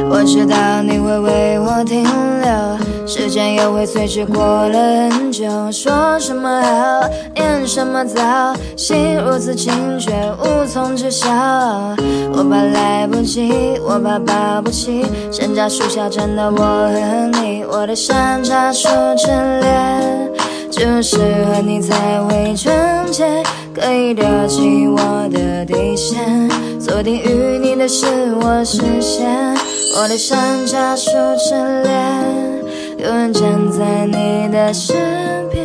我知道你会为我停留，时间也会随之过了很久。说什么好，念什么糟，心如此清却无从知晓。我怕来不及，我怕抱不起，山楂树下站的我和你，我的山楂树之恋，只适合你才会纯洁，可以丢弃我的底线，锁定于你的是我视线。我的山楂树之恋，永远站在你的身边。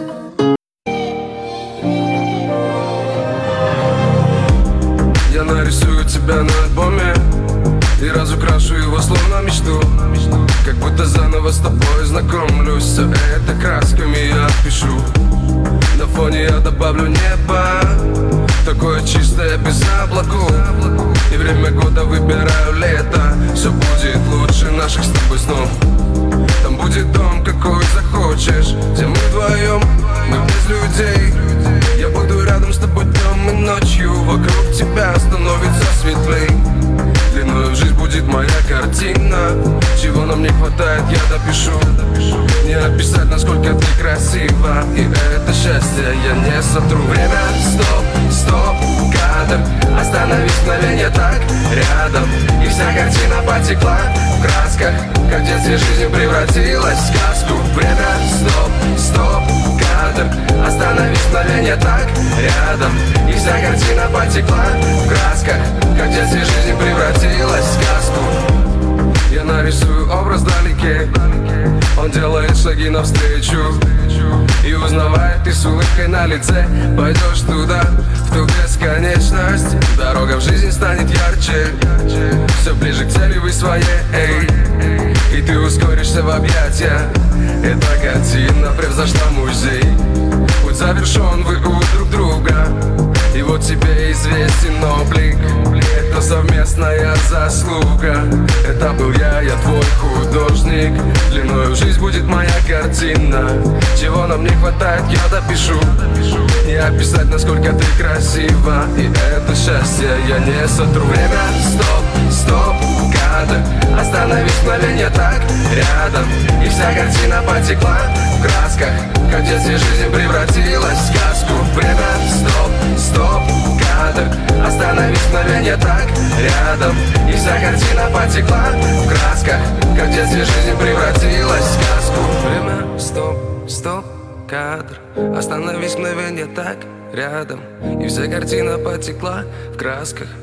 Я нарисую тебя на альбоме и разукрашу его словно мечту. Как будто заново с тобой знакомлюсь. Все это красками я пишу. На фоне я добавлю небо, такое чистое без облаков. И время года выбираю лето. Все будет лучше наших с тобой снов. Там будет дом, какой захочешь, где мы вдвоем, мы без людей. Я буду рядом с тобой днем и ночью. Вокруг тебя становится светлей. Длиною в жизнь будет моя картина. Чего нам не хватает, я допишу. Не описать, насколько ты красива. И это счастье я не сотру. Время, стоп, стоп, кадр. Остановись мгновенье так рядом. И вся картина потекла в красках, как в детстве жизнь превратилась в сказку. Время, стоп, стоп, кадр. Остановись мгновенье так рядом. И вся картина потекла в красках, как в детстве жизнь превратилась в сказку. Я нарисую образ вдалеке, он делает шаги навстречу и узнавает ты с улыбкой на лице. Пойдешь туда, в ту бесконечность. Дорога в жизнь станет ярче, все ближе к цели вы своей. И ты ускоришься в объятия. Эта картина превзошла музей. Путь завершен, вы у друг друга. И вот тебе известен облик. Это совместная заслуга. Это был я твой художник. Длиною в жизнь будет моя картина. Чего нам не хватает, я допишу. Не описать, насколько ты красива. И это счастье я не сотру. Время, стоп, стоп, кадр. Остановись мгновенье так рядом. И вся картина потекла в красках, как в детстве жизнь превратилась в сказку. Время, стоп, стоп, кадр. Остановись мгновенье так рядом. И вся картина потекла в красках, как в детстве жизнь превратилась в сказку. Время, стоп, стоп, кадр. Остановись мгновенье так рядом. И вся картина потекла в красках,